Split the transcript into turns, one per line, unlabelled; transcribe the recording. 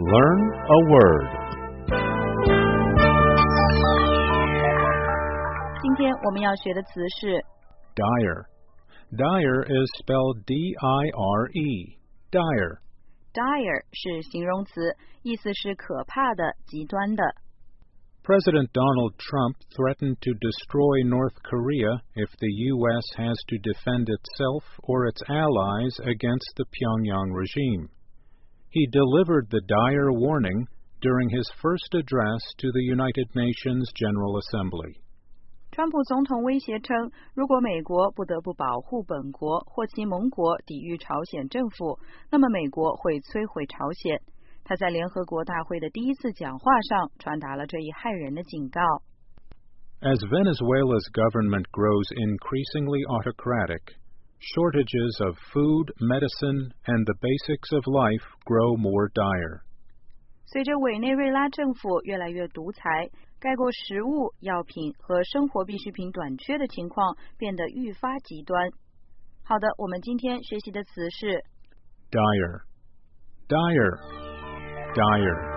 Learn a word.
今天我们要学的词是
Dire. Dire is spelled D-I-R-E. Dire.
dire 是形容词，意思是可怕的、极端的。
President Donald Trump threatened to destroy North Korea if the U.S. has to defend itself or its allies against the Pyongyang regime. He delivered the dire warning during his first address to the United Nations General Assembly.
川普总统威胁称，如果美国不得不保护本国或其盟国抵御朝鲜政府，那么美国会摧毁朝鲜。他在联合国大会的第一次讲话上传达了这一骇人的警告。
As Venezuela's government grows increasingly autocratic, shortages of food, medicine, and the basics of life grow more dire.
随着委内瑞拉政府越来越独裁，该国食物、药品和生活必需品短缺的情况变得愈发极端。好的，我们今天学习的词是
Dire. Dire. Dire.